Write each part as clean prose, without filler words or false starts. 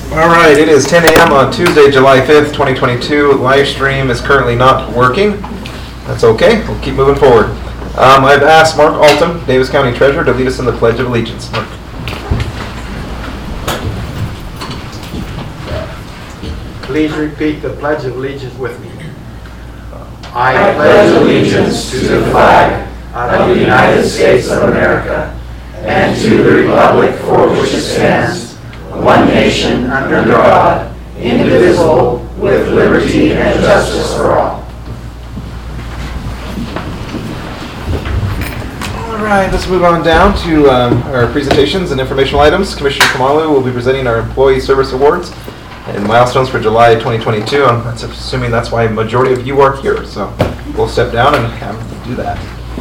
All right, it is 10 a.m. on Tuesday, July 5th, 2022. Live stream is currently not working. That's okay. We'll keep moving forward. I've asked Mark Alton, Davis County Treasurer, to lead us in the Pledge of Allegiance. Mark. Please repeat the Pledge of Allegiance with me. I pledge allegiance to the flag of the United States of America and to the republic for which it stands, one nation under God, indivisible, with liberty and justice for all. All right, let's move on down to our presentations and informational items. Commissioner Kamalu will be presenting our Employee Service Awards and milestones for July 2022. That's assuming that's why a majority of you are here. So we'll step down and have them do that.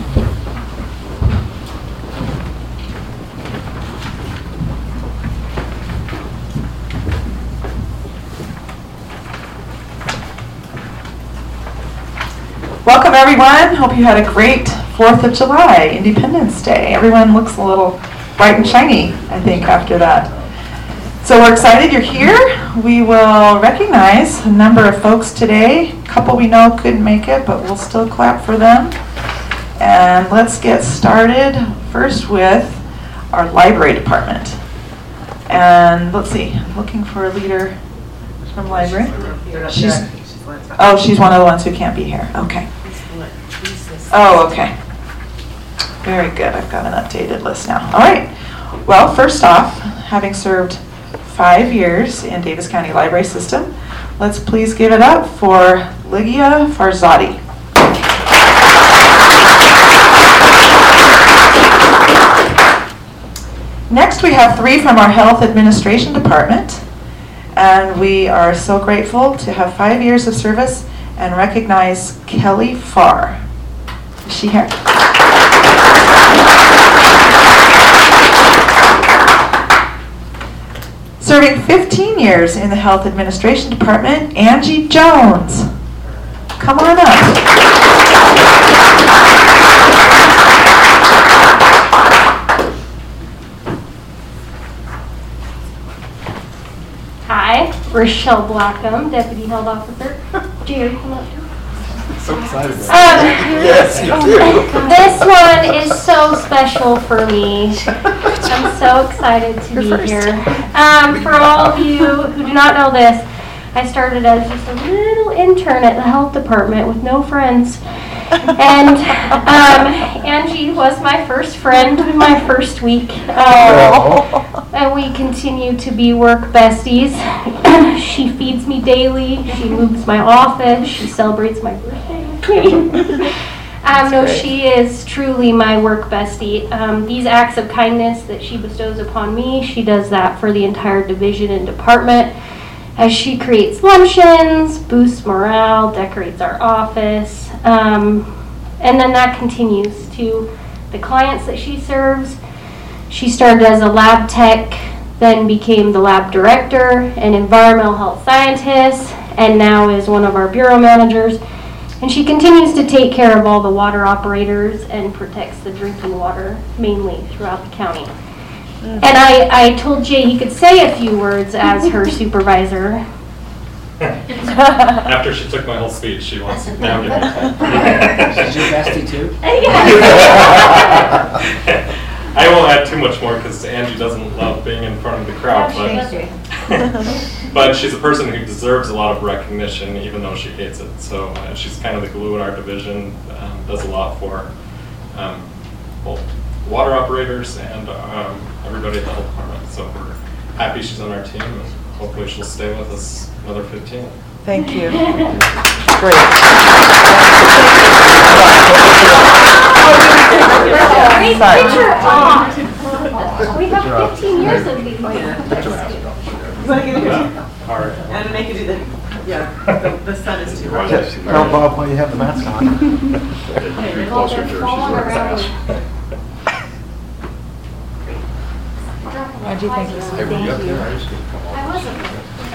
Welcome everyone. Hope you had a great 4th of July, Independence Day. Everyone looks a little bright and shiny, I think, after that. So we're excited you're here. We will recognize a number of folks today. A couple we know couldn't make it, but we'll still clap for them. And let's get started first with our library department. And let's see, I'm looking for a leader from library. She's one of the ones who can't be here. Okay. Oh, okay. Very good. I've got an updated list now. All right. Well, first off, having served 5 years in Davis County Library System, let's please give it up for Ligia Farzadi. Next, we have 3 from our Health Administration Department, and we are so grateful to have 5 years of service and recognize Kelly Farr. Is she here? Serving 15 years in the Health Administration Department, Angie Jones. Come on up. Hi, Rochelle Blackham, Deputy Health Officer. Jerry, come up. So excited. Yes, you do. This one is so special for me. I'm so excited to be here. For all of you who do not know this, I started as just a little intern at the health department with no friends. And Angie was my first friend in my first week. And we continue to be work besties. She feeds me daily. She moves my office. She celebrates my birthday with me. No, she is truly my work bestie. These acts of kindness that she bestows upon me, she does that for the entire division and department. As she creates luncheons, boosts morale, decorates our office, and then that continues to the clients that she serves. She started as a lab tech, then became the lab director and environmental health scientist, and now is one of our bureau managers. And she continues to take care of all the water operators and protects the drinking water, mainly throughout the county. And I told Jay he could say a few words as her supervisor. After she took my whole speech, she wants to now give me. She's your bestie too? I won't add too much more because Angie doesn't love being in front of the crowd, but she's a person who deserves a lot of recognition even though she hates it. So she's kind of the glue in our division, does a lot for both water operators and everybody at the health department. So we're happy she's on our team and hopefully she'll stay with us another 15. Thank you. Great. Great picture. We have 15 years of these. All right. And make it do the sun is too bright. Tell Bob why you have the mask on. Get closer to her. She's wearing a mask. Angie, thank you. Thank you. I wasn't.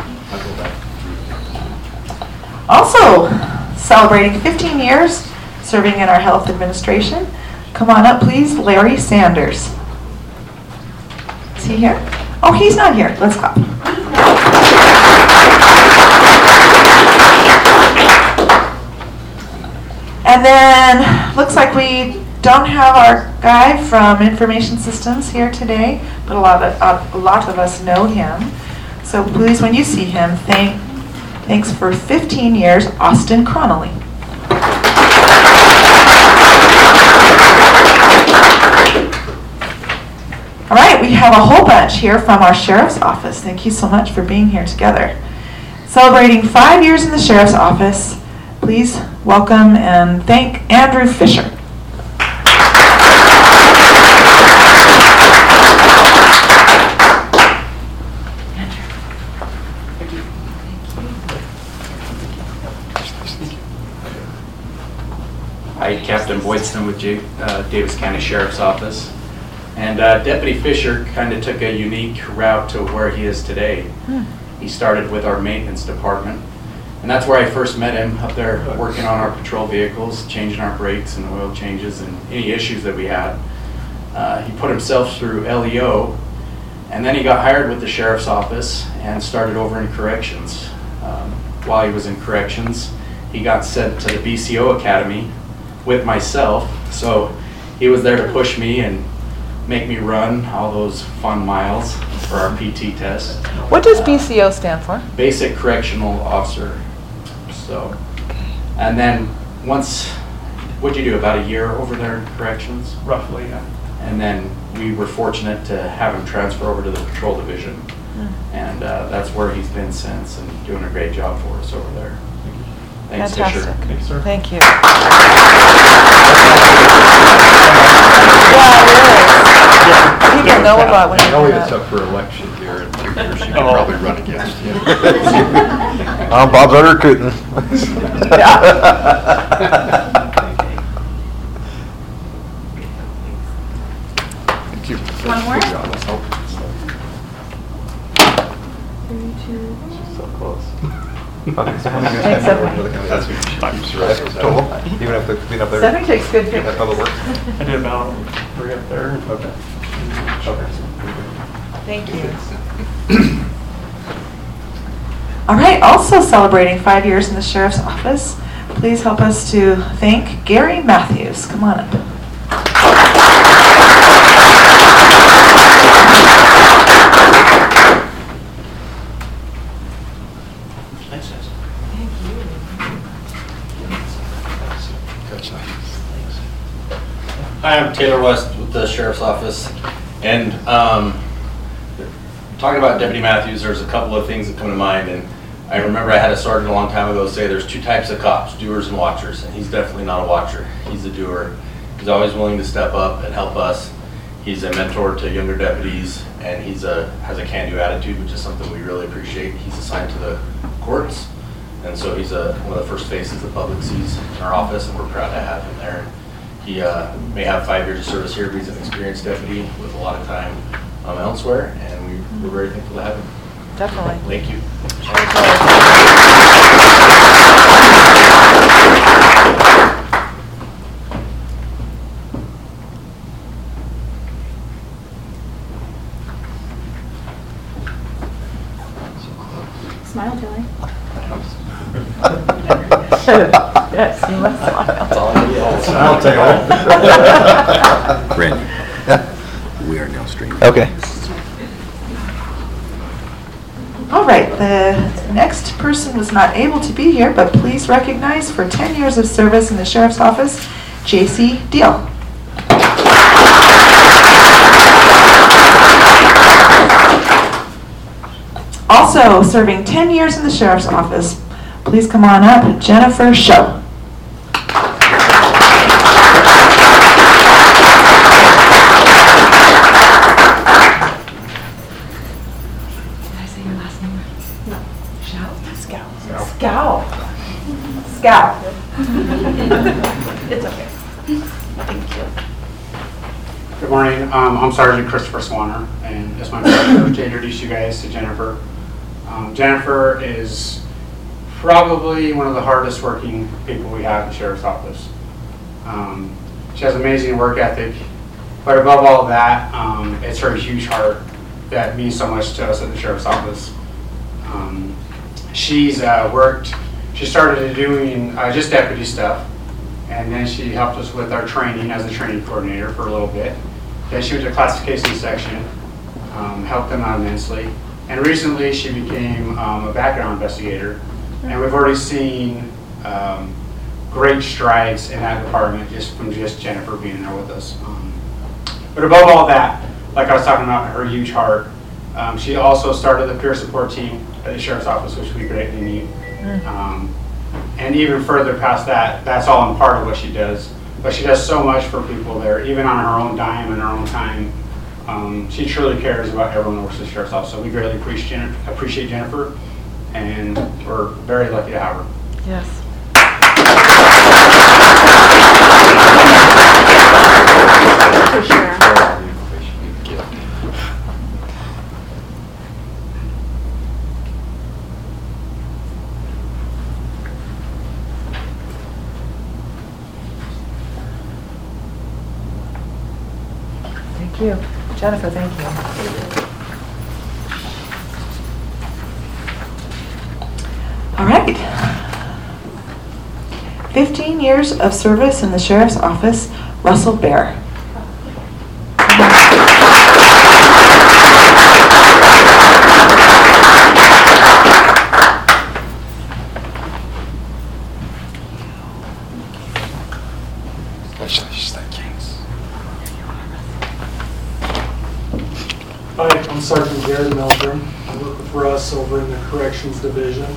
Also celebrating 15 years serving in our health administration. Come on up, please, Larry Sanders. Is he here? Oh, he's not here. Let's clap. then, looks like we don't have our guy from Information Systems here today, but a lot of us know him. So please, when you see him, thanks for 15 years, Austin Connolly. All right, we have a whole bunch here from our Sheriff's Office. Thank you so much for being here together. Celebrating 5 years in the Sheriff's Office, please welcome and thank Andrew Fisher. Hi, Captain Boydston with Davis County Sheriff's Office. And Deputy Fisher kind of took a unique route to where he is today. He started with our maintenance department, and that's where I first met him, up there working on our patrol vehicles, changing our brakes and oil changes and any issues that we had. He put himself through LEO, and then he got hired with the Sheriff's Office and started over in corrections. While he was in corrections, he got sent to the BCO Academy with myself, so he was there to push me and make me run all those fun miles for our PT test. What does BCO stand for? Basic Correctional Officer. So, and then once, what'd you do, about a year over there in corrections? Roughly, yeah. And then we were fortunate to have him transfer over to the patrol division. And that's where he's been since and doing a great job for us over there. Thanks, Fantastic. Fisher. Thanks, sir. Thank you. People know about when you I know do it's that. up for election here in 2 years, you can probably run against you. I'm Bob Zutterkuten. Thank you. One more? Good job. Let's hope. So close. Thanks, everybody. That's total. Even if they've been up there. Stephanie takes good At pictures. Public Works. I did about 3 up there. Okay. Okay. Thank you. All right, also celebrating 5 years in the Sheriff's Office, please help us to thank Gary Matthews. Come on up. Hi, I'm Taylor West with the Sheriff's Office, and talking about Deputy Matthews, there's a couple of things that come to mind, and I remember I had a sergeant a long time ago say there's 2 types of cops, doers and watchers, and he's definitely not a watcher. He's a doer. He's always willing to step up and help us. He's a mentor to younger deputies, and has a can-do attitude, which is something we really appreciate. He's assigned to the courts, and so he's one of the first faces the public sees in our office, and we're proud to have him there. He may have 5 years of service here, but he's an experienced deputy with a lot of time elsewhere, and we're very thankful to have him. Definitely. Thank you. Smile, Tilly. Yes, you must smile. That's all I need. I'll take all. Randy, we are now streaming. Okay. All right, the next person was not able to be here, but please recognize for 10 years of service in the Sheriff's Office, J.C. Deal. Also serving 10 years in the Sheriff's Office, please come on up, Jennifer Show. Scout. It's okay. Thank you. Good morning. I'm Sergeant Christopher Swanner, and it's my pleasure to introduce you guys to Jennifer. Jennifer is probably one of the hardest working people we have in the Sheriff's Office. She has amazing work ethic, but above all of that, it's her huge heart that means so much to us at the Sheriff's Office. She started doing just deputy stuff, And then she helped us with our training as a training coordinator for a little bit. Then she went to classification section, helped them out immensely. And recently she became a background investigator. And we've already seen great strides in that department just from Jennifer being there with us. But above all that, like I was talking about, her huge heart, she also started the peer support team at the Sheriff's Office, which we greatly need. And even further past that, that's all in part of what she does. But she does so much for people there, even on her own dime and her own time. She truly cares about everyone who works at the Sheriff's Office. So we greatly appreciate Jennifer, and we're very lucky to have her. Yes. For sure. Thank you. Jennifer, thank you. All right. 15 years of service in the Sheriff's Office, Russell Bear. Hi, I'm Sergeant Jared Meldrum. I work with Russ over in the Corrections Division.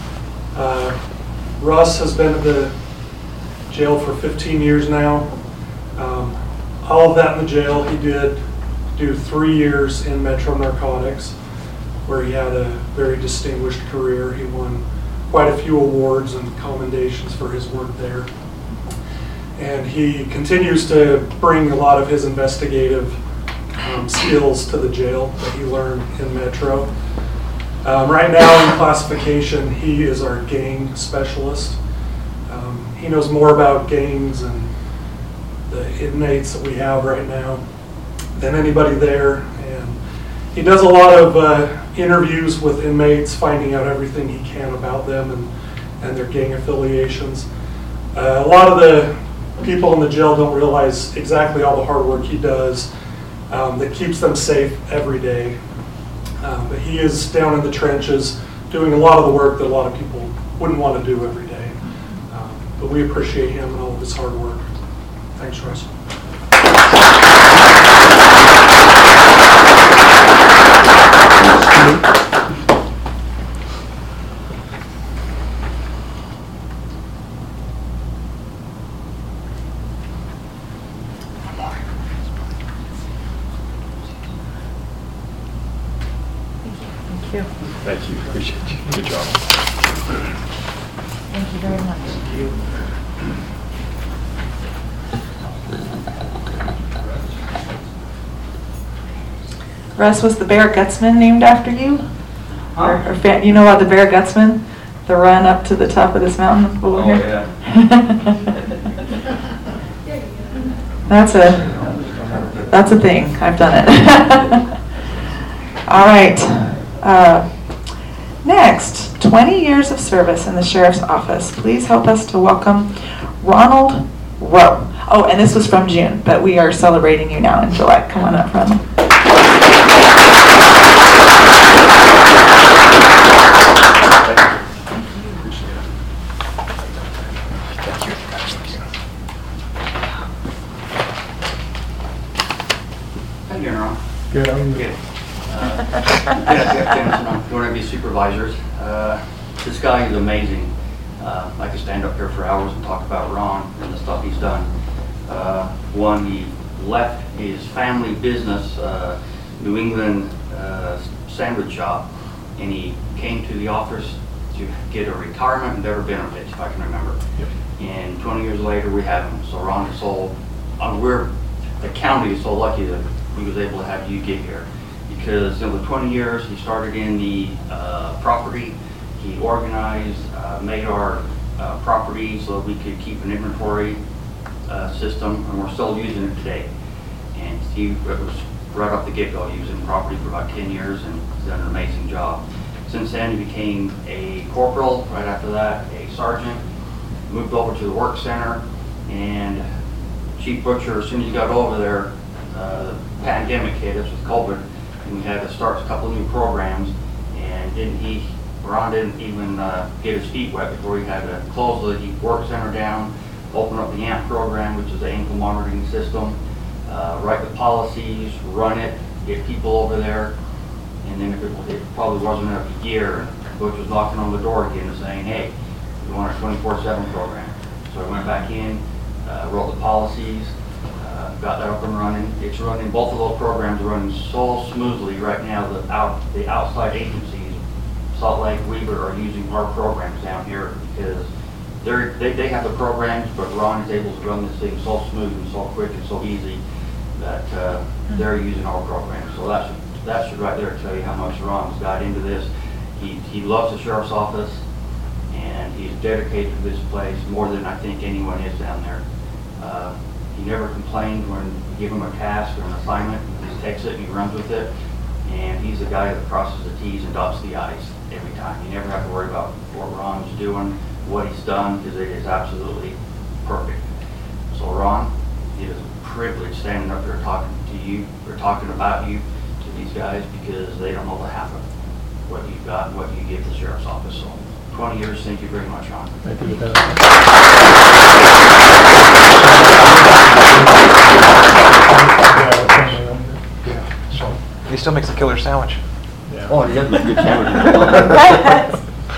Russ has been at the jail for 15 years now. All of that in the jail. He did do 3 years in Metro Narcotics, where he had a very distinguished career. He won quite a few awards and commendations for his work there. And he continues to bring a lot of his investigative skills to the jail that he learned in Metro. Right now in classification, he is our gang specialist. He knows more about gangs and the inmates that we have right now than anybody there. And he does a lot of interviews with inmates, finding out everything he can about them and their gang affiliations. A lot of the people in the jail don't realize exactly all the hard work he does that keeps them safe every day. But he is down in the trenches doing a lot of the work that a lot of people wouldn't want to do every day. But we appreciate him and all of his hard work. Thanks, Russ. Thank you. Appreciate you. Good job. Thank you very much. Thank you. Russ, was the Bear Gutsman named after you? Or you know about the Bear Gutsman? The run up to the top of this mountain over here? Yeah. That's a thing. I've done it. All right. Next, 20 years of service in the Sheriff's Office. Please help us to welcome Ronald Rowe. Oh, and this was from June, but we are celebrating you now in July. Come on up, Ronald. How you doing, Ron? Good, I'm Good. One of these supervisors. This guy is amazing. I could stand up here for hours and talk about Ron and the stuff he's done. One, he left his family business, New England sandwich shop, and he came to the office to get a retirement and better benefits, if I can remember. Yep. And 20 years later, we have him. So Ron is so, the county is so lucky that we was able to have you get here. Because in the 20 years, he started in the property, he organized, made our property so that we could keep an inventory system, and we're still using it today. And he was right off the get-go using property for about 10 years and has done an amazing job. Since then, he became a corporal, right after that, a sergeant, moved over to the work center, And Chief Butcher, as soon as he got over there, the pandemic hit us with COVID, and we had to start a couple of new programs. And Ron didn't even get his feet wet before he had to close the work center down, open up the AMP program, which is the ankle monitoring system, write the policies, run it, get people over there. And then it probably wasn't enough a year, Butch was knocking on the door again and saying, hey, we want a 24/7 program. So I went back in, wrote the policies, got that up and running. It's running, both of those programs are running so smoothly right now that the outside agencies, Salt Lake, Weaver, are using our programs down here because they have the programs, but Ron is able to run this thing so smooth and so quick and so easy that they're using our programs. So that should right there tell you how much Ron's got into this. He loves the sheriff's office, and he's dedicated to this place more than I think anyone is down there. He never complained when we give him a task or an assignment. He just takes it and he runs with it. And he's the guy that crosses the T's and dots the I's every time. You never have to worry about what Ron's doing, what he's done, because it is absolutely perfect. So Ron, it is a privilege standing up here talking to you, or talking about you to these guys, because they don't know the half of what you've got and what you give the sheriff's office. So 20 years, thank you very much, Ron. Thank you. He still makes a killer sandwich. Yeah. Oh, he does make good sandwiches.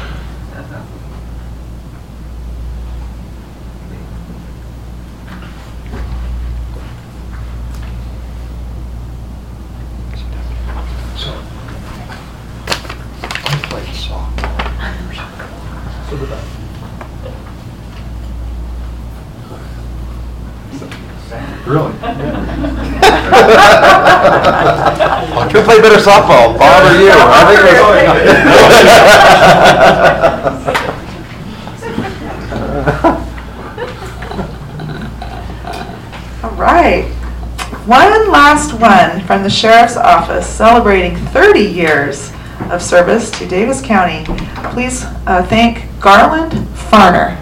Really? Who played better softball, Bob or you? I think All right. One last one from the Sheriff's Office celebrating 30 years of service to Davis County. Please thank Garland Farner.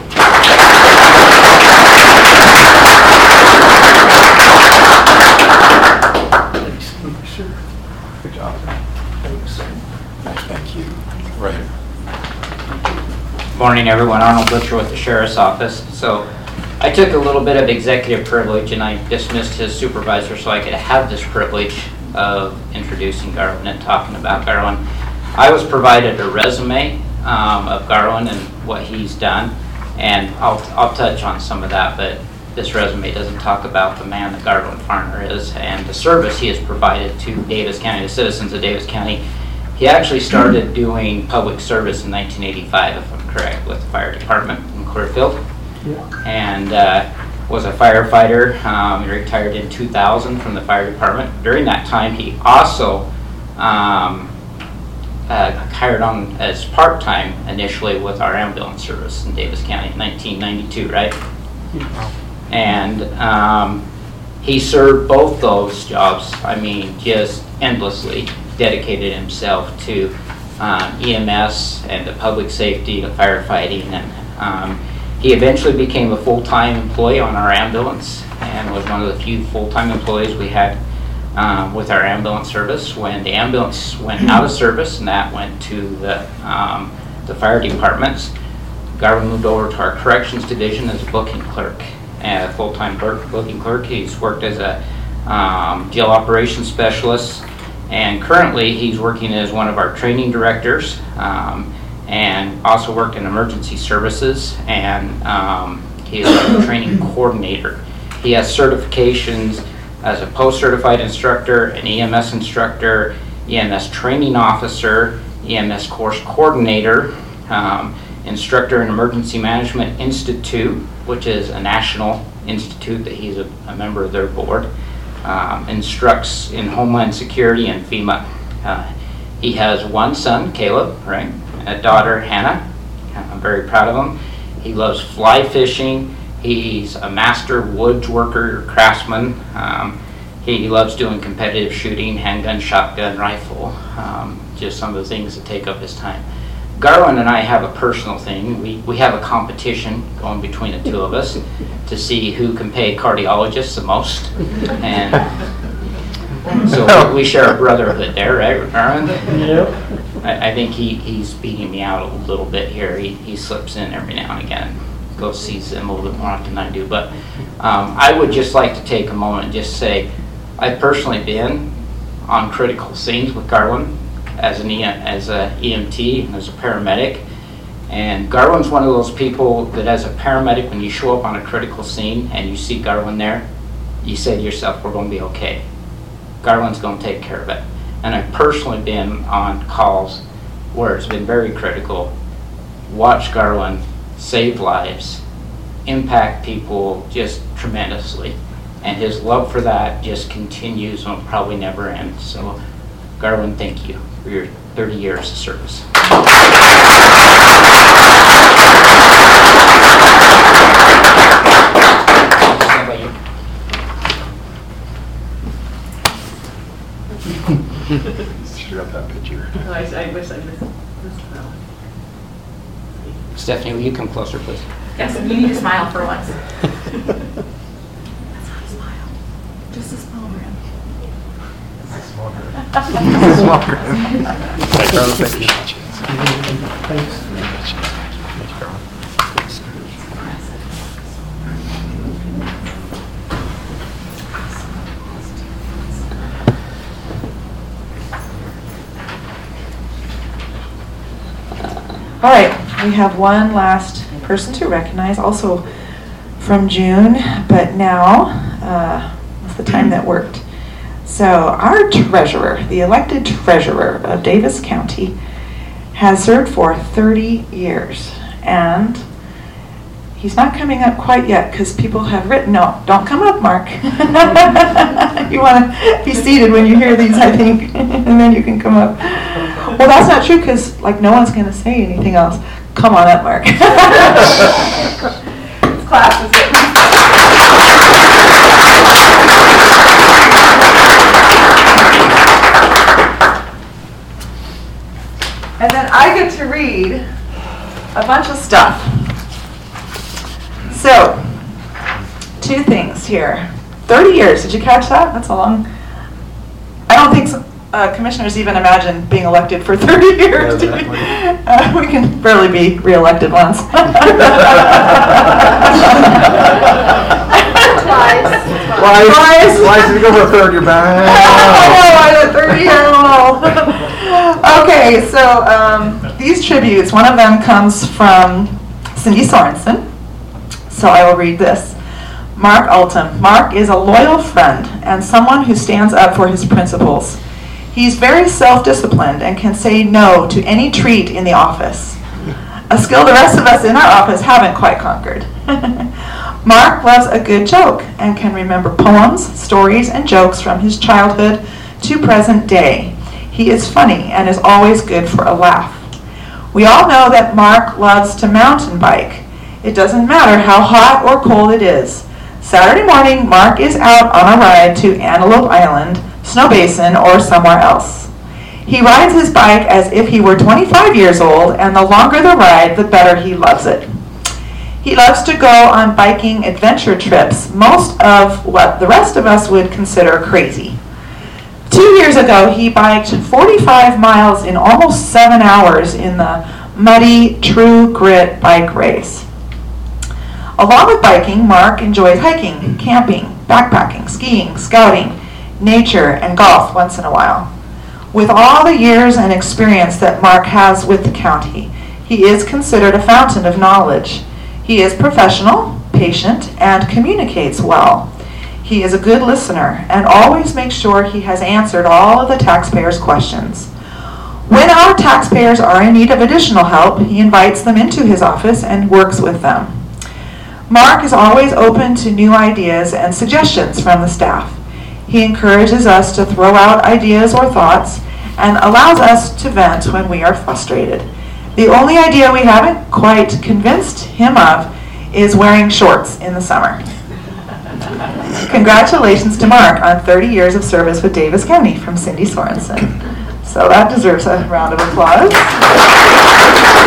Good job. Thanks. Thank you. Right here. Morning, everyone. Arnold Butcher with the Sheriff's Office. So I took a little bit of executive privilege and I dismissed his supervisor so I could have this privilege of introducing Garland and talking about Garland. I was provided a resume of Garland and what he's done, and I'll touch on some of that, but this resume doesn't talk about the man that Garland Farner is and the service he has provided to Davis County, the citizens of Davis County. He actually started doing public service in 1985, if I'm correct, with the fire department in Clearfield. Yeah. And was a firefighter. He retired in 2000 from the fire department. During that time, he also hired on as part-time initially with our ambulance service in Davis County in 1992, right? Yeah. And he served both those jobs, I mean, just endlessly, dedicated himself to EMS and the public safety, the firefighting, and he eventually became a full-time employee on our ambulance and was one of the few full-time employees we had with our ambulance service. When the ambulance went out of service and that went to the fire departments, Garland moved over to our corrections division as a booking clerk, a full-time booking clerk. He's worked as a jail operations specialist, and currently he's working as one of our training directors, and also worked in emergency services, and he is a training coordinator. He has certifications as a post-certified instructor, an EMS instructor, EMS training officer, EMS course coordinator, instructor in Emergency Management Institute, which is a national institute that he's a member of their board, instructs in Homeland Security and FEMA. He has one son, Caleb, right? A daughter, Hannah. I'm very proud of him. He loves fly fishing. He's a master woods worker, craftsman. He loves doing competitive shooting, handgun, shotgun, rifle, just some of the things that take up his time. Garland and I have a personal thing. We have a competition going between the two of us to see who can pay cardiologists the most. And so we share a brotherhood there, right, Garland? Yep. I think he's beating me out a little bit here. He slips in every now and again. Go sees them a little bit more often than I do. But I would just like to take a moment and just say I've personally been on critical scenes with Garland as an EMT and as a paramedic. And Garland's one of those people that as a paramedic, when you show up on a critical scene and you see Garland there, you say to yourself, we're going to be okay. Garland's going to take care of it. And I've personally been on calls where it's been very critical. Watch Garland save lives, impact people just tremendously. And his love for that just continues and will probably never end. So, Garland, thank you for your 30 years of service. Shoot up that picture. No, I wish I missed that one. Stephanie, will you come closer, please? Yes, you need to smile for once. That's not a smile. Just a small grin. Small grin. Small grin. Thanks, Carla. Thank you. Thanks. All right, we have one last person to recognize, also from June, but now was the time that worked. So our treasurer, the elected treasurer of Davis County, has served for 30 years, and he's not coming up quite yet because people have written, no, don't come up, Mark. You want to be seated when you hear these, I think, and then you can come up. Well, that's not true because, like, no one's going to say anything else. Come on up, Mark. This class is it. And then I get to read a bunch of stuff. So, 2 things here. 30 years, did you catch that? That's a long... I don't think so. Commissioners even imagine being elected for 30 years. Yeah, We can barely be re-elected once. Twice. If you go for a third, you're back. I know, 30, I don't know. Okay, so these tributes, one of them comes from Cindy Sorensen. So I will read this. Mark Altum. Mark is a loyal friend and someone who stands up for his principles. He's very self-disciplined and can say no to any treat in the office, a skill the rest of us in our office haven't quite conquered. Mark loves a good joke and can remember poems, stories, and jokes from his childhood to present day. He is funny and is always good for a laugh. We all know that Mark loves to mountain bike. It doesn't matter how hot or cold it is. Saturday morning, Mark is out on a ride to Antelope Island, Snow Basin, or somewhere else. He rides his bike as if he were 25 years old, and the longer the ride, the better he loves it. He loves to go on biking adventure trips, most of what the rest of us would consider crazy. 2 years ago, he biked 45 miles in almost 7 hours in the muddy True Grit bike race. Along with biking, Mark enjoys hiking, camping, backpacking, skiing, scouting, nature, and golf once in a while. With all the years and experience that Mark has with the county, he is considered a fountain of knowledge. He is professional, patient, and communicates well. He is a good listener and always makes sure he has answered all of the taxpayers' questions. When our taxpayers are in need of additional help, he invites them into his office and works with them. Mark is always open to new ideas and suggestions from the staff. He encourages us to throw out ideas or thoughts and allows us to vent when we are frustrated. The only idea we haven't quite convinced him of is wearing shorts in the summer. Congratulations to Mark on 30 years of service with Davis County from Cindy Sorensen. So that deserves a round of applause.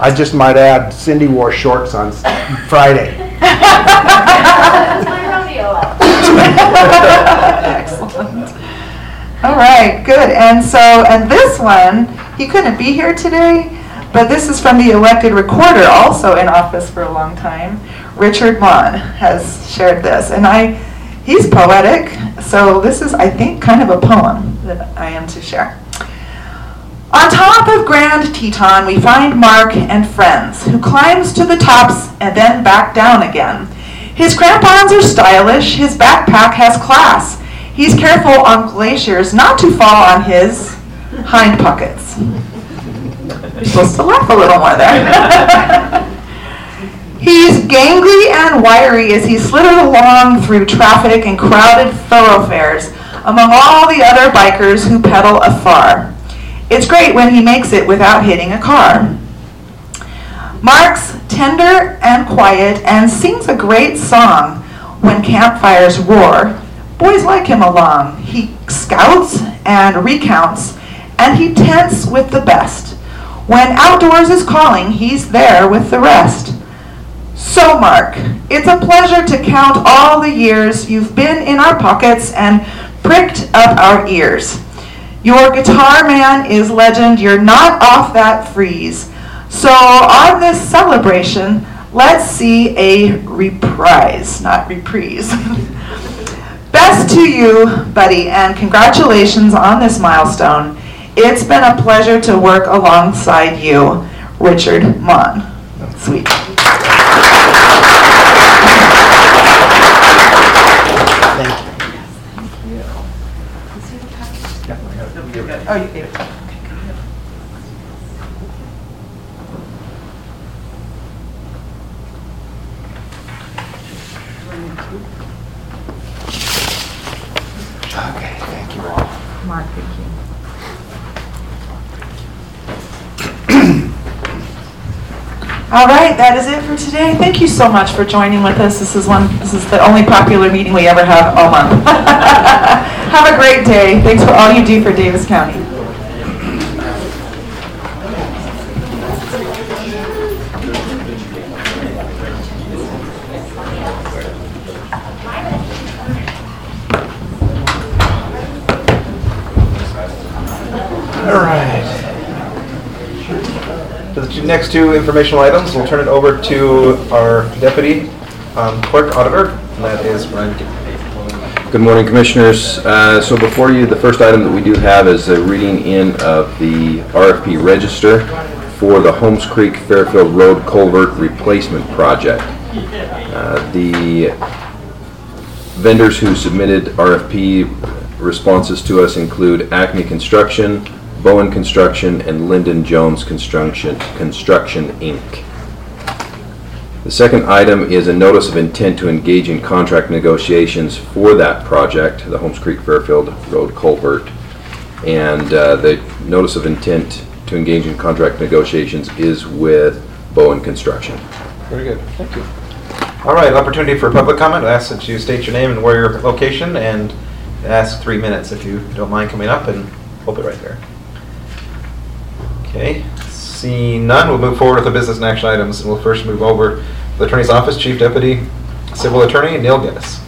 I just might add, Cindy wore shorts on Friday. That's my rodeo outfit. Excellent. All right, good. And this one, he couldn't be here today, but this is from the elected recorder, also in office for a long time. Richard Mon has shared this, and he's poetic, so this is, I think, kind of a poem that I am to share. On top of Grand Teton, we find Mark and friends, who climbs to the tops and then back down again. His crampons are stylish, his backpack has class. He's careful on glaciers not to fall on his hind pockets. You're supposed to laugh a little more there. He's gangly and wiry as he slithered along through traffic and crowded thoroughfares among all the other bikers who pedal afar. It's great when he makes it without hitting a car. Mark's tender and quiet and sings a great song when campfires roar. Boys like him along. He scouts and recounts, and he tents with the best. When outdoors is calling, he's there with the rest. So, Mark, it's a pleasure to count all the years you've been in our pockets and pricked up our ears. Your guitar man is legend. You're not off that freeze. So, on this celebration, let's see a reprise, not reprise. Best to you, buddy, and congratulations on this milestone. It's been a pleasure to work alongside you, Richard Mon. Sweet. Oh, you gave it. Okay, thank you all. Mark, thank you. All right, that is it for today. Thank you so much for joining with us. This is the only popular meeting we ever have all month. Have a great day. Thanks for all you do for Davis County. All right. For the next two informational items, we'll turn it over to our deputy clerk auditor, and that is Brian Gibb. Good morning, Commissioners. So before you, the first item that we do have is a reading in of the RFP register for the Holmes Creek Fairfield Road Culvert Replacement Project. The vendors who submitted RFP responses to us include Acme Construction, Bowen Construction, and Lyndon Jones Construction Inc. The second item is a notice of intent to engage in contract negotiations for that project, the Holmes Creek Fairfield Road Culvert. And the notice of intent to engage in contract negotiations is with Bowen Construction. Very good, thank you. All right, opportunity for public comment. I ask that you state your name and where your location, and ask 3 minutes if you don't mind coming up, and hold it right there. Okay, seeing none, we'll move forward with the business and action items, and we'll first move over to the Attorney's Office, Chief Deputy Civil Attorney Neil Geddes.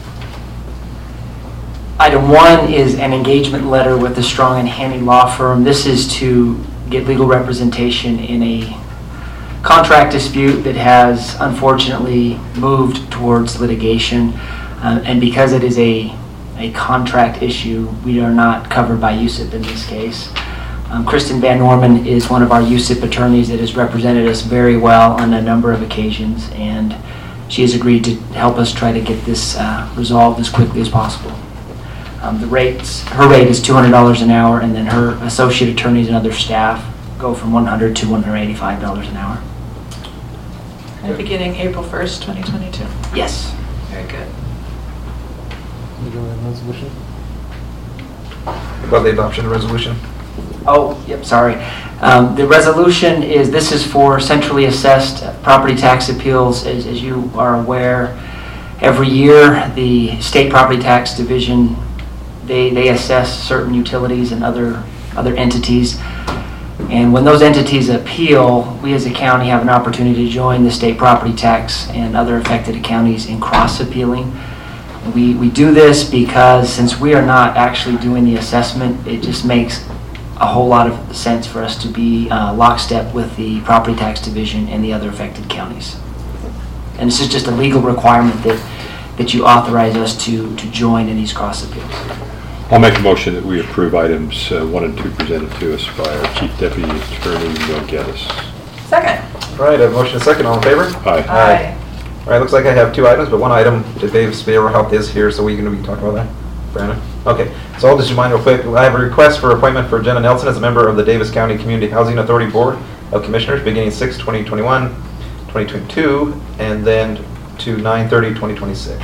Item 1 is an engagement letter with the Strong and Haney Law Firm. This is to get legal representation in a contract dispute that has unfortunately moved towards litigation. And because it is a contract issue, we are not covered by USIP in this case. Kristen Van Norman is one of our USIP attorneys that has represented us very well on a number of occasions, and she has agreed to help us try to get this resolved as quickly as possible. Her rate is $200 an hour, and then her associate attorneys and other staff go from $100 to $185 an hour. And beginning April 1st, 2022. Yes. Very good. Resolution? About the adoption of the resolution? Oh, yep, sorry. The resolution this is for centrally assessed property tax appeals. As you are aware, every year the State Property Tax Division, they assess certain utilities and other entities. And when those entities appeal, we as a county have an opportunity to join the state property tax and other affected counties in cross-appealing. We do this because since we are not actually doing the assessment, it just makes a whole lot of sense for us to be lockstep with the property tax division and the other affected counties. And this is just a legal requirement that you authorize us to join in these cross appeals. I'll make a motion that we approve items 1 and 2 presented to us by our Chief Deputy Attorney, Neil Geddes. Second. All right, I have a motion and a second. All in favor? Aye. Aye. All right, looks like I have 2 items, but one item, Dave's Behavioral Health is here, so we're going to be talking about that. Brandon? Okay, so I'll just remind real quick, I have a request for appointment for Jenna Nelson as a member of the Davis County Community Housing Authority Board of Commissioners beginning 6/2021, 2022, and then to 9/30/2026.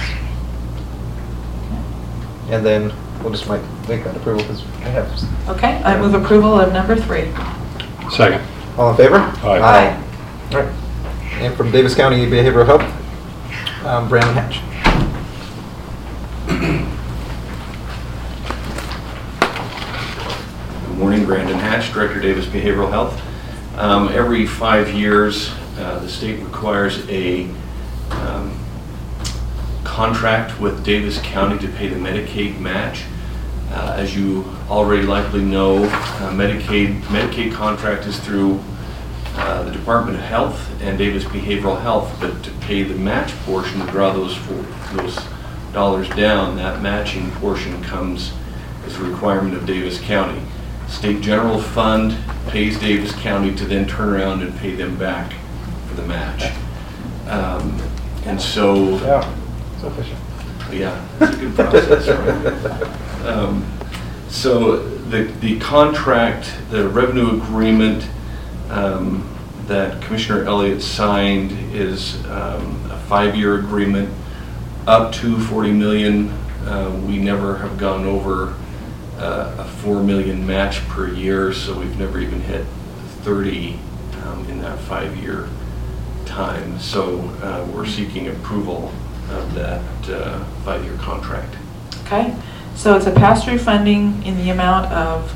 And then we'll just might make that approval because I have. Okay, I move approval of number 3. Second. All in favor? Aye. Aye. All right. And from Davis County Behavioral Health, Brandon Hatch. Good morning, Brandon Hatch, Director, Davis Behavioral Health. Every 5 years, the state requires a contract with Davis County to pay the Medicaid match. As you already likely know, Medicaid contract is through the Department of Health and Davis Behavioral Health, but to pay the match portion, to draw those dollars down, that matching portion comes as a requirement of Davis County. State General Fund pays Davis County to then turn around and pay them back for the match. And so... Yeah, so efficient. Yeah, it's a good process, right? So the contract, the revenue agreement that Commissioner Elliott signed is a 5-year agreement up to $40 million. We never have gone over a $4 million match per year, so we've never even hit 30 in that 5-year time. So we're seeking approval of that 5-year contract. Okay, so it's a pass-through funding in the amount of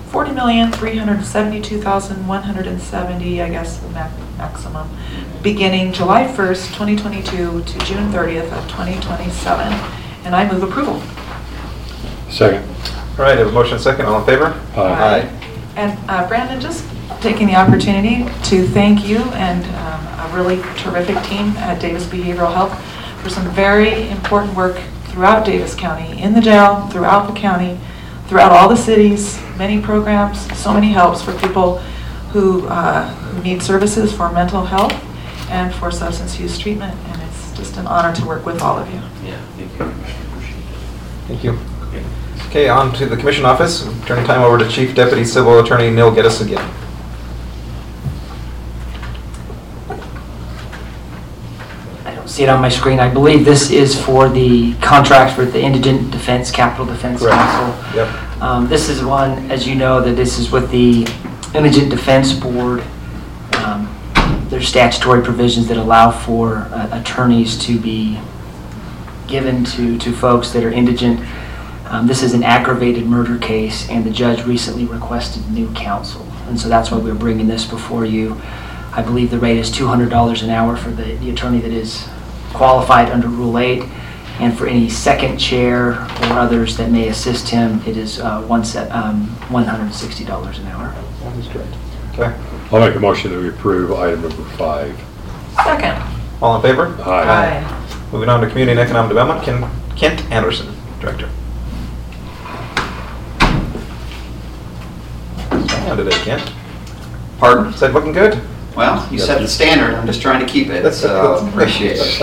$40,372,170, I guess the maximum, beginning July 1st, 2022 to June 30th of 2027, and I move approval. Second. All right, I have a motion and a second. All in favor? Aye. And Brandon, just taking the opportunity to thank you and a really terrific team at Davis Behavioral Health for some very important work throughout Davis County, in the jail, throughout the county, throughout all the cities, many programs, so many helps for people who need services for mental health and for substance use treatment, and it's just an honor to work with all of you. Yeah, thank you. Appreciate it. Thank you. Okay, on to the Commission Office. Turning time over to Chief Deputy Civil Attorney Neil Geddes again. See it on my screen. I believe this is for the contract with the Indigent Defense Capital Defense Council. Yep. This is one, as you know, that this is with the Indigent Defense Board. There's statutory provisions that allow for attorneys to be given to folks that are indigent. This is an aggravated murder case, and the judge recently requested new counsel, and so that's why we're bringing this before you. I believe the rate is $200 an hour for the attorney that is qualified under Rule 8, and for any second chair or others that may assist him, it is $160 an hour. That is correct. Okay. I'll make a motion that we approve item number 5. Second. All in favor? Aye. Moving on to Community and Economic Development, Kent Anderson, Director. How today, Kent? Pardon? Said looking good? Well, you set the standard. I'm just trying to keep it, so appreciate it.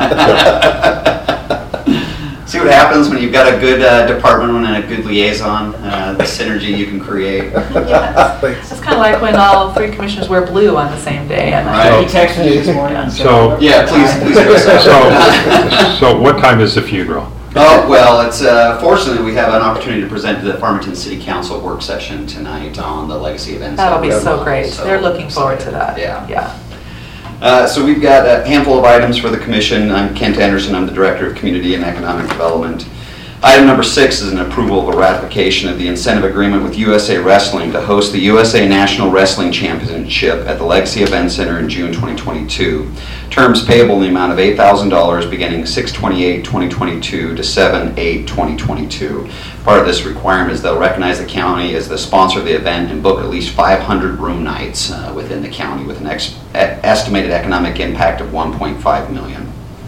See what happens when you've got a good department and a good liaison, the synergy you can create. Yes. It's kind of like when all 3 commissioners wear blue on the same day. And Right. He texted me this morning. So, Yeah, please do so. so what time is the funeral? Oh, well, it's fortunately we have an opportunity to present to the Farmington City Council work session tonight on the legacy events. That'll be so great. They're looking forward to that. Yeah. So we've got a handful of items for the commission. I'm Kent Anderson. I'm the Director of Community and Economic Development. Item number 6 is an approval of a ratification of the incentive agreement with USA Wrestling to host the USA National Wrestling Championship at the Legacy Event Center in June 2022. Terms payable in the amount of $8,000 beginning 6/28/2022 to 7/8/2022. Part of this requirement is they'll recognize the county as the sponsor of the event and book at least 500 room nights within the county with an estimated economic impact of $1.5 million.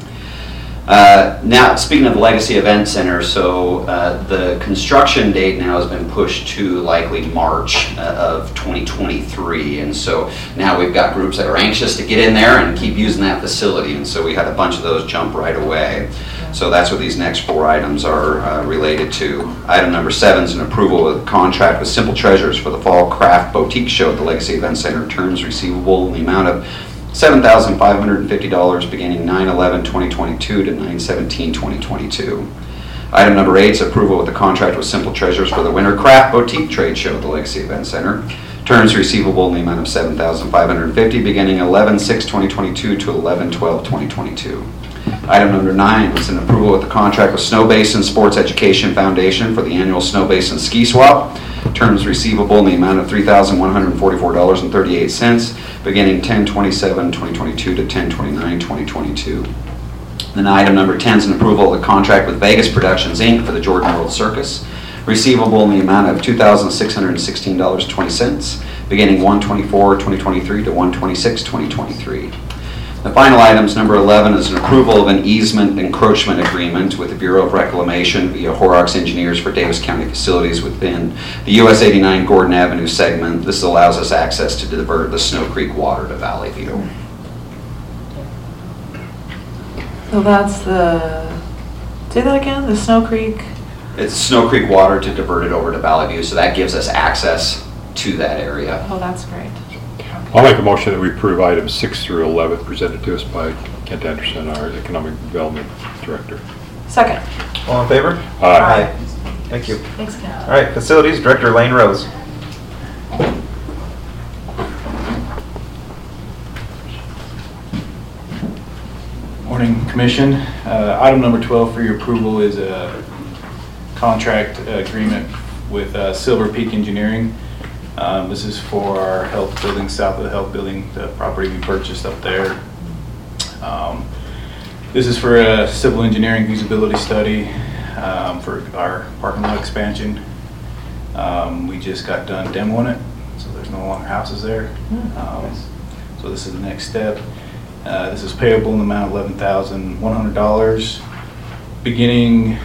Now, speaking of the Legacy Event Center, so the construction date now has been pushed to likely March of 2023, and so now we've got groups that are anxious to get in there and keep using that facility, and so we had a bunch of those jump right away. So that's what these next 4 items are related to. Item number 7 is an approval of a contract with Simple Treasures for the Fall Craft Boutique Show at the Legacy Event Center. Terms receivable in the amount of $7,550 beginning 9/11/2022 to 9/17/2022. Item number 8 is approval of the contract with Simple Treasures for the Winter Craft Boutique Trade Show at the Legacy Event Center. Terms receivable in the amount of $7,550 beginning 11/6/2022 to 11/12/2022. Item number 9 is an approval of the contract with Snow Basin Sports Education Foundation for the annual Snow Basin Ski Swap. Terms receivable in the amount of $3,144.38 beginning 10/27/2022 to 10/29/2022. Then item number 10 is an approval of the contract with Vegas Productions, Inc. for the Jordan World Circus. Receivable in the amount of $2,616.20 beginning 1/24/2023 to 1/26/2023. The final items, number 11, is an approval of an easement encroachment agreement with the Bureau of Reclamation via Horrocks Engineers for Davis County facilities within the US 89 Gordon Avenue segment. This allows us access to divert the Snow Creek water to Valley View. So that's say that again, the Snow Creek? It's Snow Creek water to divert it over to Valley View, so that gives us access to that area. Oh, that's great. I'll make a motion that we approve items 6 through 11 presented to us by Kent Anderson, our Economic Development Director. Second. All in favor? Aye. Thank you. Thanks, Kent. All right, Facilities Director Lane Rose. Morning, Commission. Item number 12 for your approval is a contract agreement with Silver Peak Engineering. This is for our health building, south of the health building, the property we purchased up there. This is for a civil engineering feasibility study for our parking lot expansion. We just got done demoing it, so there's no longer houses there. So this is the next step. This is payable in the amount of $11,100 beginning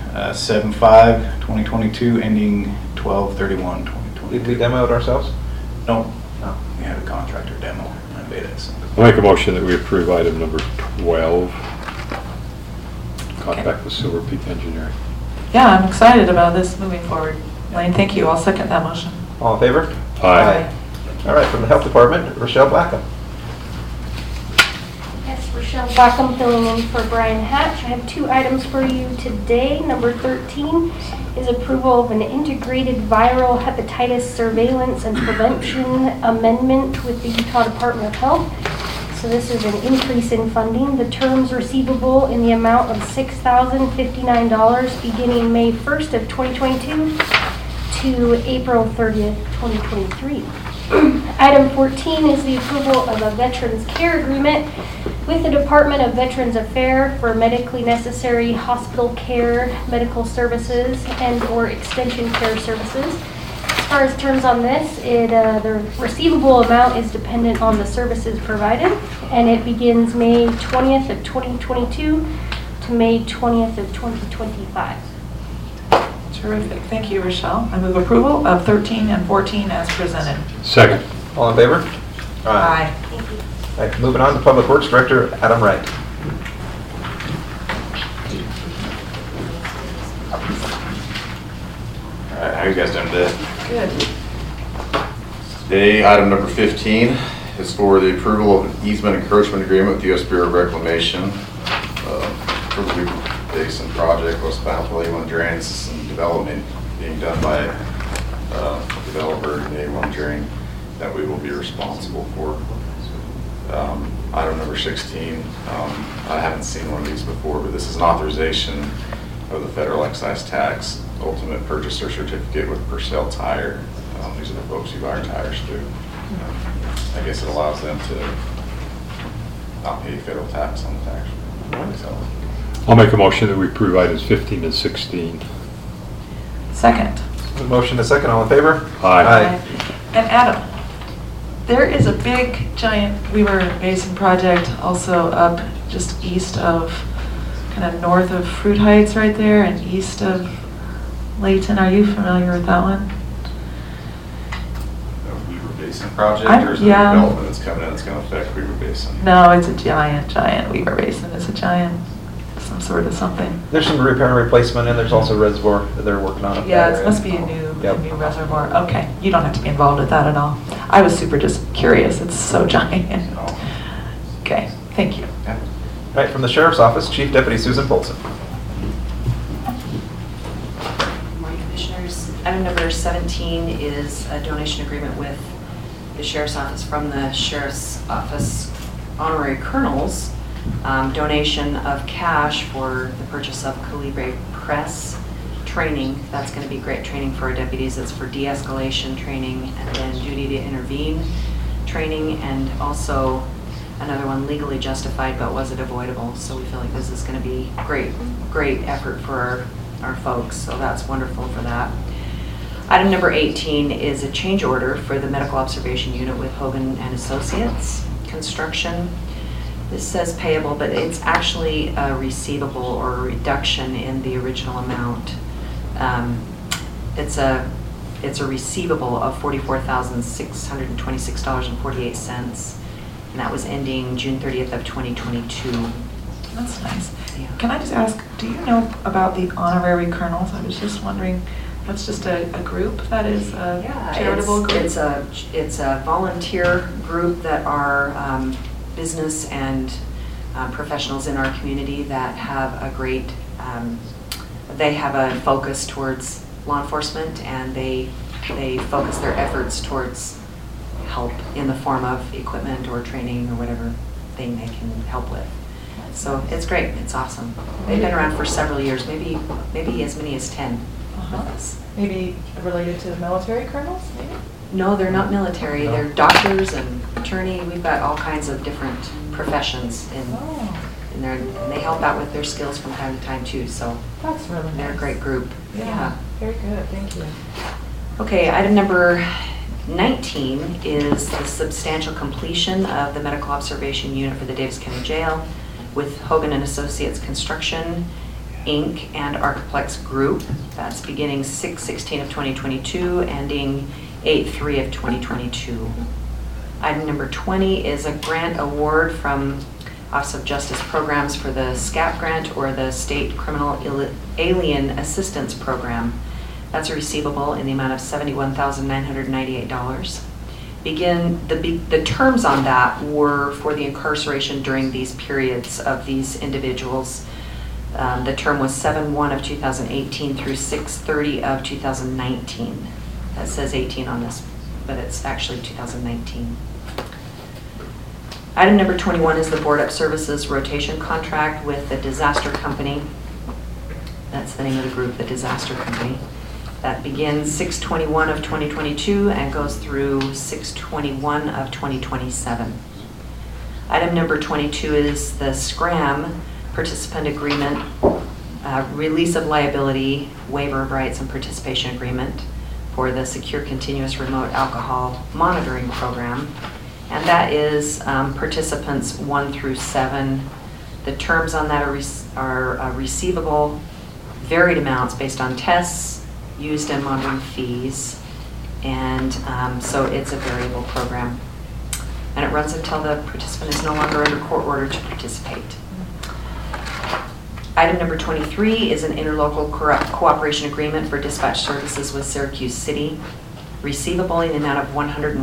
7/5/2022, ending 12/31/2022. Did we demo it ourselves? No. We had a contractor demo and Betas. I'll make a motion that we approve item number 12, contract with Silver Peak Engineering. Yeah, I'm excited about this moving forward. Lane, thank you. I'll second that motion. All in favor? Aye. All right, from the Health Department, Rochelle Blackham. Yes, Rochelle Blackham filling in for Brian Hatch. I have 2 items for you today. Number 13 is approval of an integrated viral hepatitis surveillance and prevention amendment with the Utah Department of Health. So this is an increase in funding. The terms receivable in the amount of $6,059 beginning May 1st of 2022 to April 30th, 2023. Item 14 is the approval of a Veterans Care Agreement with the Department of Veterans Affairs for medically necessary hospital care, medical services, and/or extension care services. As far as terms on this, the receivable amount is dependent on the services provided, and it begins May 20th of 2022 to May 20th of 2025. Terrific. Thank you, Rochelle. I move approval of 13 and 14 as presented. Second. All in favor? Aye. Thank you. All right, moving on to Public Works Director Adam Wright. All right, how you guys doing today? Good. Today, item number 15 is for the approval of an easement encroachment agreement with the U.S. Bureau of Reclamation for the Blue Basin project, West Bountiful A1 drain. This is some development being done by a developer in the A1 drain that we will be responsible for. Item number 16, I haven't seen one of these before, but this is an authorization of the federal excise tax, ultimate purchaser certificate with Purcell Tire. These are the folks who buy our tires through. I guess it allows them to not pay federal tax on the tax. So, I'll make a motion that we approve items 15 and 16. Second. A motion to second, all in favor? Aye. And Adam, there is a big, giant Weaver Basin project also up just east of, kind of north of Fruit Heights right there and east of Layton. Are you familiar with that one? the Weaver Basin project, or is it yeah. a development that's coming in that's going to affect Weaver Basin? No, it's a giant Weaver Basin. It's a giant, some sort of something. There's some repair and replacement, and there's also a reservoir that they're working on up Yeah, there. it must be a new reservoir. Okay, you don't have to be involved with that at all. I was super just curious. It's so giant. Okay, thank you. Okay. All right, from the Sheriff's Office, Chief Deputy Susan Polson. Good morning, Commissioners. Item number 17 is a donation agreement with the Sheriff's Office from the Sheriff's Office honorary colonels. Donation of cash for the purchase of Calibre Press training. That's going to be great training for our deputies. It's for de-escalation training and then duty to intervene training, and also another one, legally justified but was it avoidable. So we feel like this is going to be great effort for our folks. So that's wonderful for that. Item number 18 is a change order for the medical observation unit with Hogan and Associates Construction. This says payable, but it's actually a receivable or a reduction in the original amount. It's a receivable of $44,626.48, and that was ending June 30th of 2022. That's nice. Yeah. Can I just ask, do you know about the honorary colonels? I was just wondering, that's just a group that is a charitable group? It's a volunteer group that are business and professionals in our community that have a great, they have a focus towards law enforcement, and they focus their efforts towards help in the form of equipment or training or whatever thing they can help with. So it's great, it's awesome. They've been around for several years, maybe as many as 10 with us. Maybe related to the military colonels, maybe? No, they're not military. They're doctors and attorney. We've got all kinds of different professions in there, and they help out with their skills from time to time too. So that's really nice. They're a great group. Yeah, very good. Thank you. Okay, item number 19 is the substantial completion of the medical observation unit for the Davis County Jail with Hogan and Associates Construction, Inc. and Archiplex Group. That's beginning 6/16 of 2022, ending 8/3 of 2022. Item number 20 is a grant award from Office of Justice Programs for the SCAP grant, or the State Criminal Alien Assistance Program. That's a receivable in the amount of $71,998. The terms on that were for the incarceration during these periods of these individuals. The term was 7/1 of 2018 through 6/30 of 2019. That says 18 on this, but it's actually 2019. Item number 21 is the Board Up Services rotation contract with the Disaster Company. That's the name of the group, the Disaster Company. That begins 6/21 of 2022 and goes through 6/21 of 2027. Item number 22 is the SCRAM participant agreement, release of liability, waiver of rights and participation agreement for the Secure Continuous Remote Alcohol Monitoring Program. And that is participants 1 through 7. The terms on that are receivable, varied amounts based on tests, used and monitoring fees, and so it's a variable program. And it runs until the participant is no longer under court order to participate. Item number 23 is an interlocal cooperation agreement for dispatch services with Syracuse City, receivable in the amount of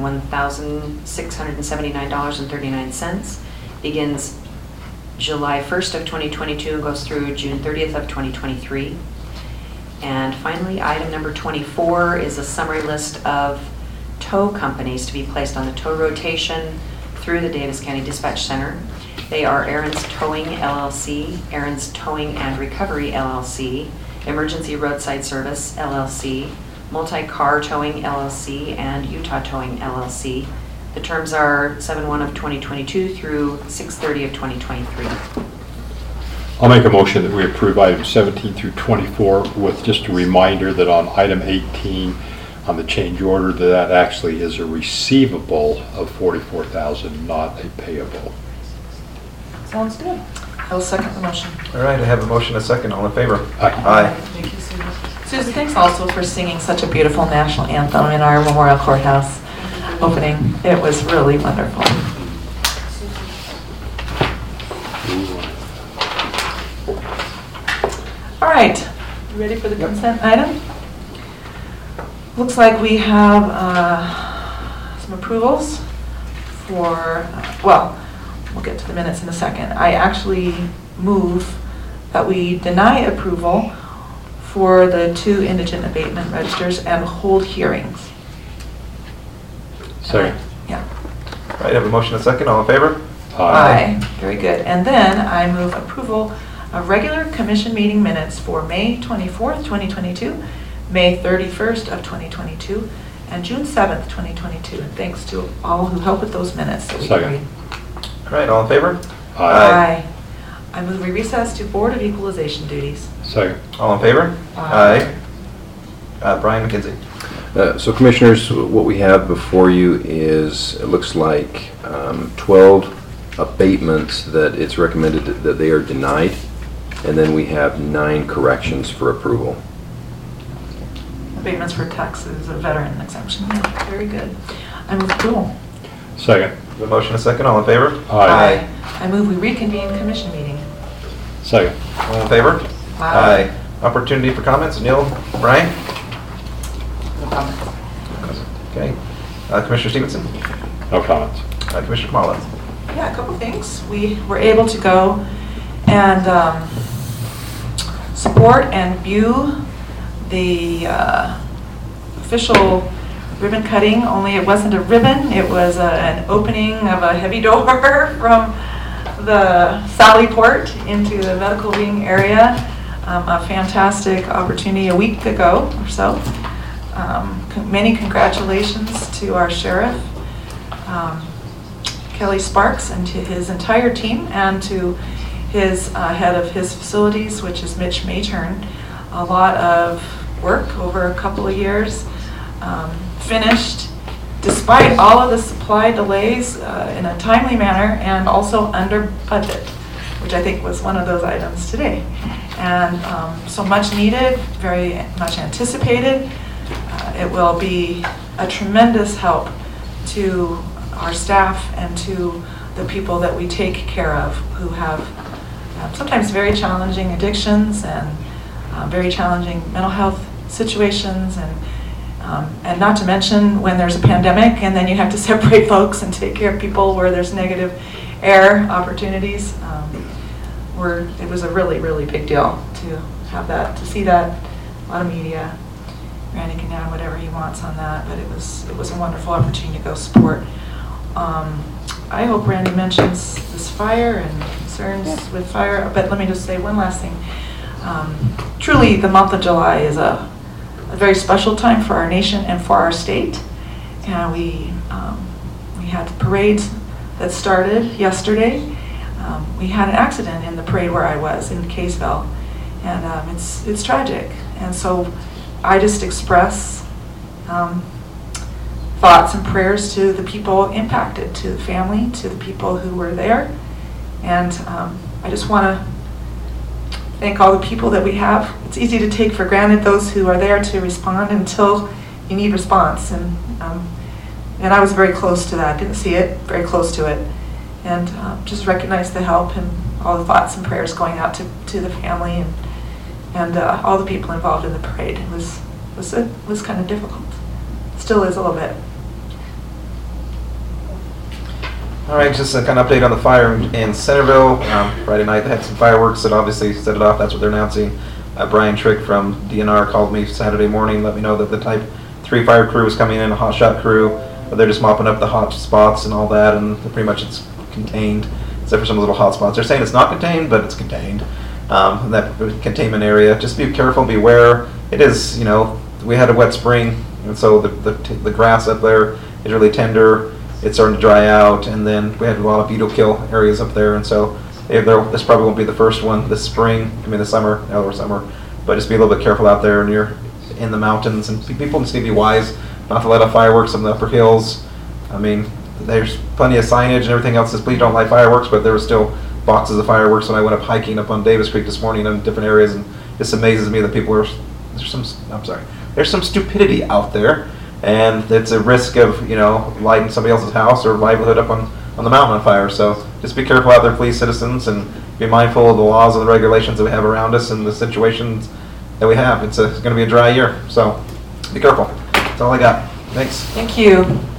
$101,679.39, begins July 1st of 2022 and goes through June 30th of 2023. And finally, item number 24 is a summary list of tow companies to be placed on the tow rotation through the Davis County Dispatch Center. They are Aaron's Towing LLC, Aaron's Towing and Recovery LLC, Emergency Roadside Service LLC, Multi-Car Towing LLC, and Utah Towing LLC. The terms are 7/1 of 2022 through 6/30 of 2023. I'll make a motion that we approve items 17 through 24 with just a reminder that on item 18, on the change order, that actually is a receivable of $44,000, not a payable. Sounds good. I'll second the motion. All right, I have a motion, a second. All in favor? Aye. Thank you, Susan. Susan, thanks also for singing such a beautiful national anthem in our Memorial Courthouse opening. It was really wonderful. All right, you ready for the consent item? Looks like we have some approvals for, well, we'll get to the minutes in a second. I actually move that we deny approval for the 2 indigent abatement registers and hold hearings. Second. Yeah. All right, I have a motion, a second. All in favor? Aye. Very good. And then I move approval of regular commission meeting minutes for May 24th, 2022, May 31st of 2022, and June 7th, 2022. And thanks to all who helped with those minutes that we Second. read. All right, all in favor? Aye. I move we recess to Board of Equalization duties. Second. All in favor? Aye. Brian McKenzie. So Commissioners, what we have before you is, it looks like 12 abatements that it's recommended that they are denied, and then we have 9 corrections for approval. Abatements for taxes, a veteran exemption. Yeah, very good. I move approval. Second. A motion, a second. All in favor? Aye. I move we reconvene commission meeting. Second. All in favor? Aye. Opportunity for comments. Neil, Brian? No comments. Okay. Commissioner Stevenson? No comments. Commissioner Kamala? Yeah, a couple things. We were able to go and support and view the official ribbon cutting, only it wasn't a ribbon, it was an opening of a heavy door from the Sally Port into the medical wing area. A fantastic opportunity a week ago or so. Many congratulations to our sheriff, Kelly Sparks, and to his entire team, and to his head of his facilities, which is Mitch Mayturn. A lot of work over a couple of years. Finished despite all of the supply delays in a timely manner, and also under budget, which I think was one of those items today. And so much needed, very much anticipated. It will be a tremendous help to our staff and to the people that we take care of, who have sometimes very challenging addictions and very challenging mental health situations, and not to mention when there's a pandemic and then you have to separate folks and take care of people where there's negative air opportunities. It was a really, really big deal to have that, to see that. A lot of media. Randy can add whatever he wants on that, but it was a wonderful opportunity to go support. I hope Randy mentions this fire and concerns with fire, but let me just say one last thing. Truly, the month of July is a very special time for our nation and for our state. And we had parades that started yesterday. We had an accident in the parade where I was in Kaysville, and it's tragic. And so I just express thoughts and prayers to the people impacted, to the family, to the people who were there. And I just want to thank all the people that we have. It's easy to take for granted those who are there to respond until you need response. And I was very close to that. Didn't see it, very close to it. And just recognize the help and all the thoughts and prayers going out to the family and all the people involved in the parade. It was kind of difficult. Still is a little bit. All right, just a kind of update on the fire in Centerville. Friday night they had some fireworks that obviously set it off. That's what they're announcing. Brian Trick from DNR called me Saturday morning, let me know that the Type 3 fire crew was coming in, a hot shot crew, but they're just mopping up the hot spots and all that, and pretty much it's contained. except for some little hot spots. They're saying it's not contained, but it's contained. That containment area. Just be careful, beware. It is, we had a wet spring, and so the grass up there is really tender. It's starting to dry out, and then we had a lot of beetle kill areas up there, and so this probably won't be the first one this spring. This summer, but just be a little bit careful out there, and you're in the mountains, and people just need to be wise not to light up fireworks on the upper hills. There's plenty of signage and everything else that says please don't light fireworks, but there were still boxes of fireworks when I went up hiking up on Davis Creek this morning in different areas, and it just amazes me that people there's some stupidity out there, and it's a risk of lighting somebody else's house or livelihood up on the mountain on fire. So just be careful out there, please, citizens, and be mindful of the laws and the regulations that we have around us and the situations that we have. It's going to be a dry year, so be careful. That's all I got. Thanks. Thank you.